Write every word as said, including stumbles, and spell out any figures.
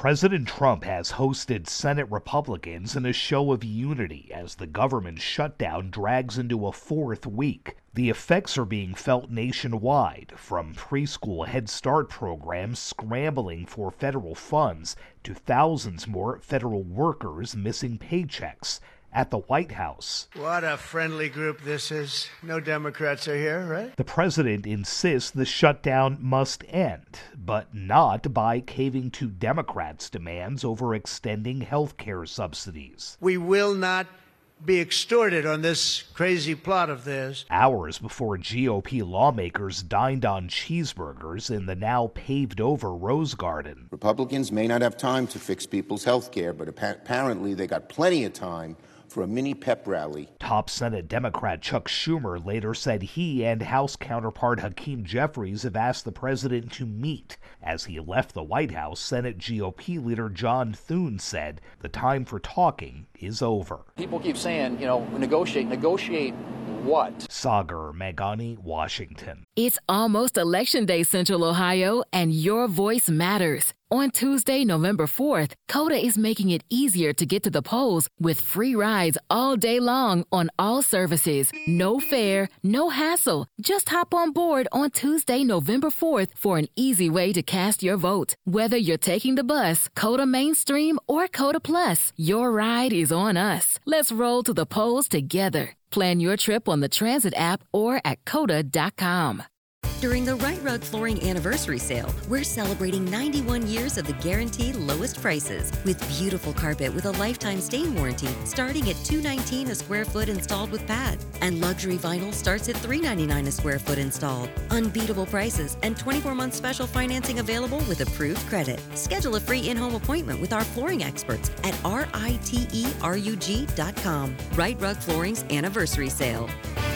President Trump has hosted Senate Republicans in a show of unity as the government shutdown drags into a fourth week. The effects are being felt nationwide, from preschool Head Start programs scrambling for federal funds to thousands more federal workers missing paychecks. At the White House, what a friendly group this is. No Democrats are here, right? The president insists the shutdown must end, but not by caving to Democrats' demands over extending health care subsidies. We will not be extorted on this crazy plot of theirs. Hours before G O P lawmakers dined on cheeseburgers in the now paved-over Rose Garden. Republicans may not have time to fix people's health care, but apparently they got plenty of time for a mini pep rally. Top Senate Democrat Chuck Schumer later said he and House counterpart Hakeem Jeffries have asked the president to meet. As he left the White House, Senate G O P leader John Thune said the time for talking is over. People keep saying, you know, negotiate. Negotiate what? Sagar Meghani, Washington. It's almost Election Day, Central Ohio, and your voice matters. On Tuesday, November fourth, Coda is making it easier to get to the polls with free rides all day long on all services. No fare, no hassle. Just hop on board on Tuesday, November fourth for an easy way to cast your vote. Whether you're taking the bus, Coda Mainstream, or Coda Plus, your ride is on us. Let's roll to the polls together. Plan your trip on the Transit app or at coda dot com. During the Right Rug Flooring Anniversary Sale, we're celebrating ninety-one years of the guaranteed lowest prices with beautiful carpet with a lifetime stain warranty starting at two hundred nineteen dollars a square foot installed with pad, and luxury vinyl starts at three hundred ninety-nine dollars a square foot installed. Unbeatable prices and twenty-four month special financing available with approved credit. Schedule a free in-home appointment with our flooring experts at R I T E R U G dot com. Right Rug Flooring's Anniversary Sale.